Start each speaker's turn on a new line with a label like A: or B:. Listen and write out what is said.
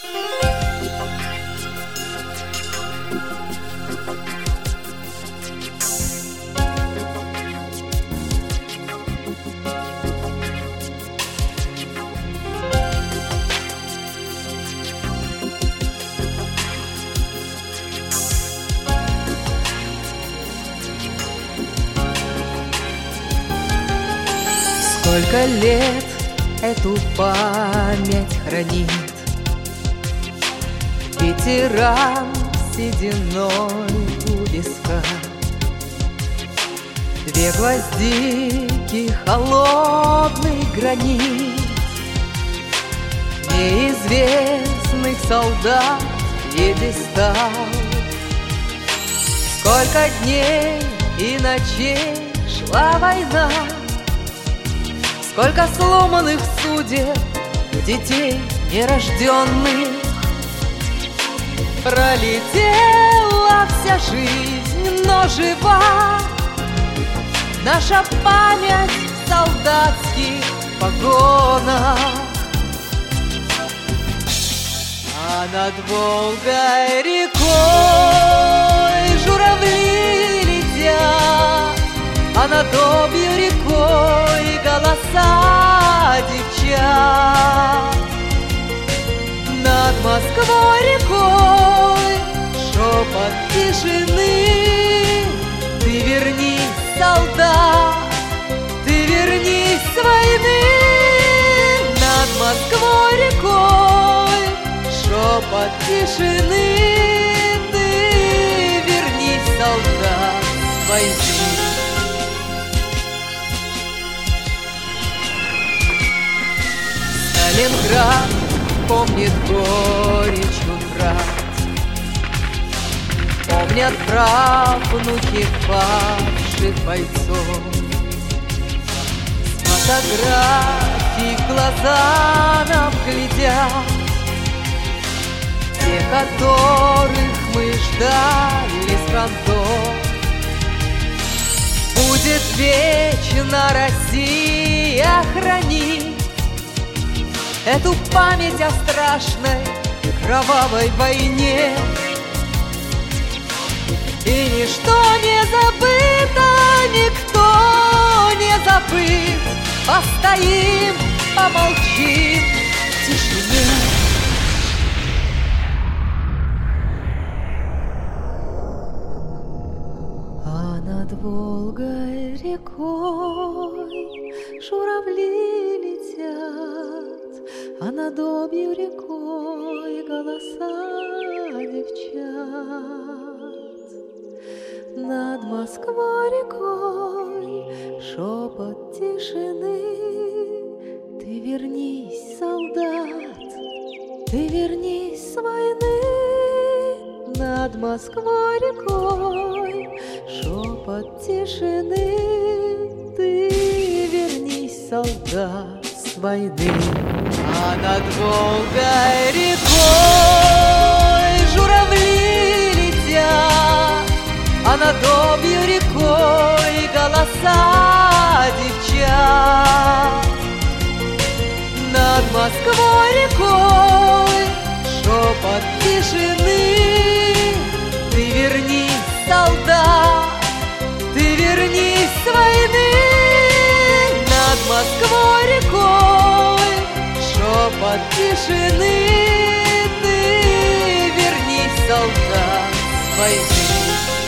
A: Сколько лет эту память хранит ветеран с сединой у виска. Две гвоздики, холодный гранит неизвестных солдат пьедестал. Сколько дней и ночей шла война, сколько сломанных судеб, детей нерожденных. Пролетела вся жизнь, но жива наша память в солдатских погонах. А над Волгой рекой журавли летят, а над Обью рекой голоса девчат. Над Москвой рекой шепот тишины. Ты вернись, солдат, ты вернись с войны. Над Москвой рекой шепот тишины. Ты вернись, солдат, с войны. Сталинград помнит горечь утрат, помнят правнуки павших бойцов. С фотографий в глаза нам глядят те, которых мы ждали с фронтов. Будет вечно Россия хранить эту память о страшной кровавой войне. И ничто не забыто, никто не забыт. Постоим, помолчим в тишине. А над Волгой рекой журавли летят, а над Обью рекой голоса девчат. Над Москвой рекой шепот тишины. Ты вернись, солдат, ты вернись с войны. Над Москвой рекой шепот тишины. Ты вернись, солдат, с войны. А над Волгой рекой журавли летят, а над Обью рекой голоса девчат. Над Москвой рекой шепот тишины. Ты вернись, солдат, ты вернись с войны. Над Москвой рекой шепот тишины. Ты вернись, солдат, с войны.